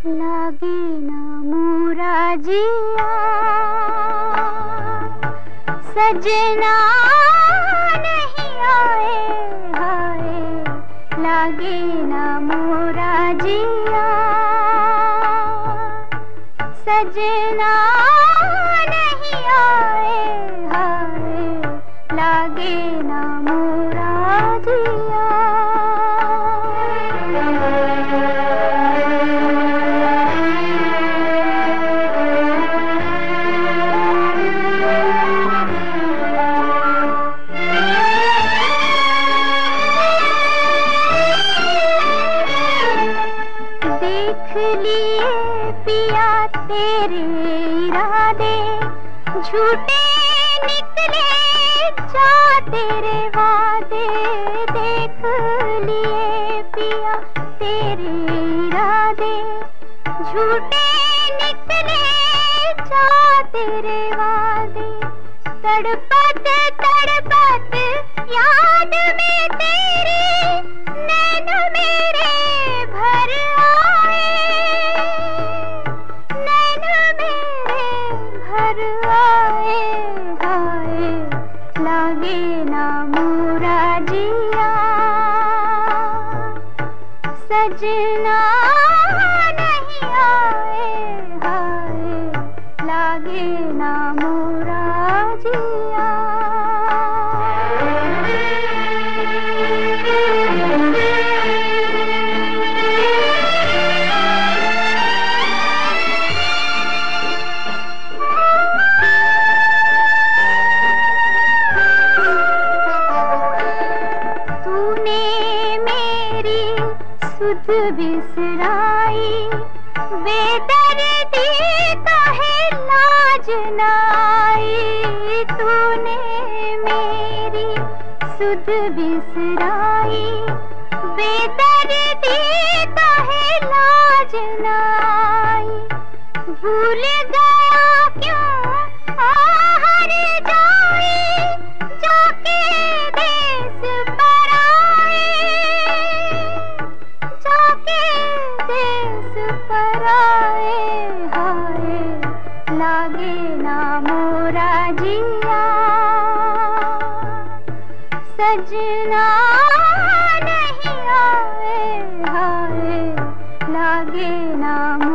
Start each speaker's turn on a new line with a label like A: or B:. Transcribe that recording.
A: लागे ना मोरा जिया सजना नहीं आए हाय, लागे ना मोरा जिया सजना नहीं आए हाय, लागे ना मोरा जिया। देख लिए पिया तेरे इरादे, झूठे निकले जा तेरे वादे। देख लिए पिया तेरे इरादे, झूठे निकले जा तेरे वादे। तड़पत तड़पत याद में तेरे नैन मेरे भर आए हाय, लागे ना मोरा जिया सजना नहीं आए हाय, लागे ना मोरा जिया। सुध बिसराई बेदर्दी काहे लाज नाई। तूने मेरी सुध बिसराई बेदर्दी काहे लाज नाई। भूल गया क्यों आहर जाए जाके देश पराए हाय, लागे ना मोरा जिया सजना नहीं आए हाय, लागे ना।